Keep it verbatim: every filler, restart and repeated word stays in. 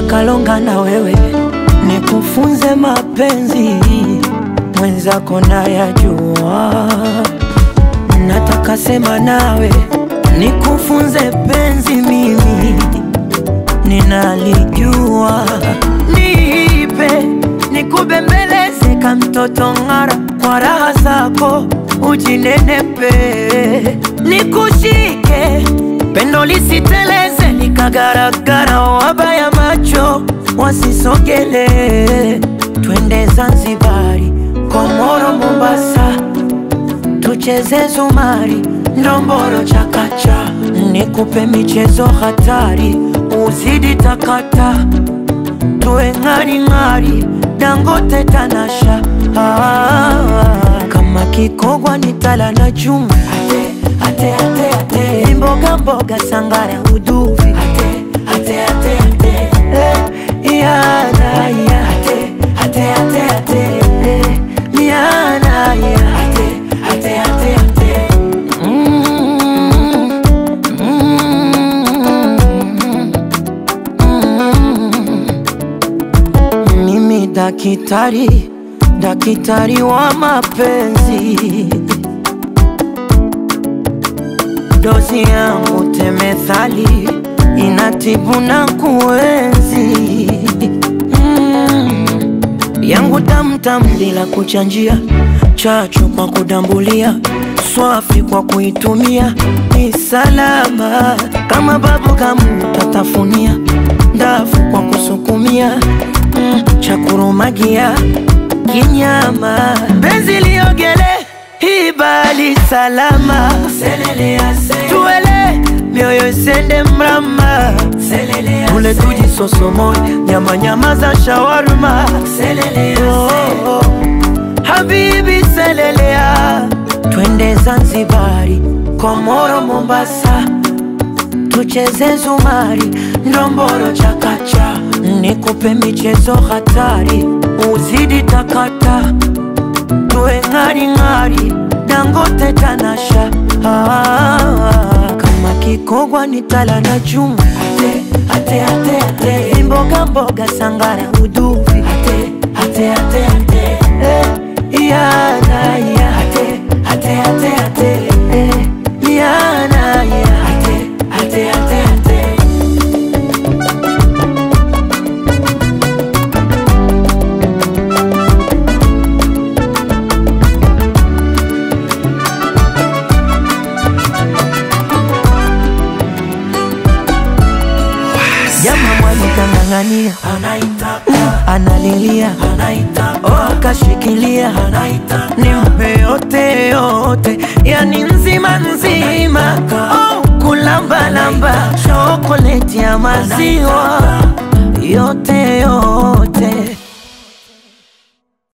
kalonga na wewe, nikufunze mapenzi, mwenzako nayajua. Nataka sema nawe, nikufunze penzi, mimi ninalijua. Nipe, nikubembeleze kama mtoto ngara, kwa raha zako ujinenepe. Nikushike, pendo lisiteleze, likagaragara, wabaya macho wasisogele. Twende Zanzibari, Komoro, Mombasa, tucheze zumari, ndomboro, chakacha. Nikupe michezo hatari, uzidi takata, tuwe ngari ngari, Dangote, Tanasha. ah, Kama Kikogwa nitala na chuma, ate, ate, ate, ate. Mboga mboga, sangara, uduvi, ate, ate, ate, ate. Eh, yana, ya. Ate, ate, ate, ate. Eh, yana, ya. Ate, ate, ate, ate. Mm, mm, mm. Mimi dakitari, dakitari wa mapenzi, dozi yangu temethali, inatibu na kuenzi. mm. Yangu tamtam bila kuchanjia, chachu kwa kudambulia, swafi kwa kuitumia, ni salama kama babu kamu tatafunia, ndafu kwa kusukumia, mm. chakurumagia kinyama, benzi liogele, hibali salama, tuele mioyo isende mrama, tule tuji sosomoy, nyama nyama za shawarma. oh, oh. Habibi selelea, twende Zanzibari, Komoro, Mombasa, tucheze zumari, ndomboro, chakacha. Nikupe michezo hatari, uzidi takata, tuwe ngari ngari, Dangote, Tanasha. ah, Kama Kikogwa nitala na chuma, ate, ate, ate, ate. Mboga mboga, sangara, uduvi, ate, ate, ate, ate. Eh, yana, ya. Ate, ate, ate, ate. Eh, yana, ya. Ate, ate, ate, ate. Jama mwani kangangania, analilia, oh akashikilia, nimpe yote yote, yani nzima nzima. Oh kulamba lamba, chokoleti ya maziwa, yote yote.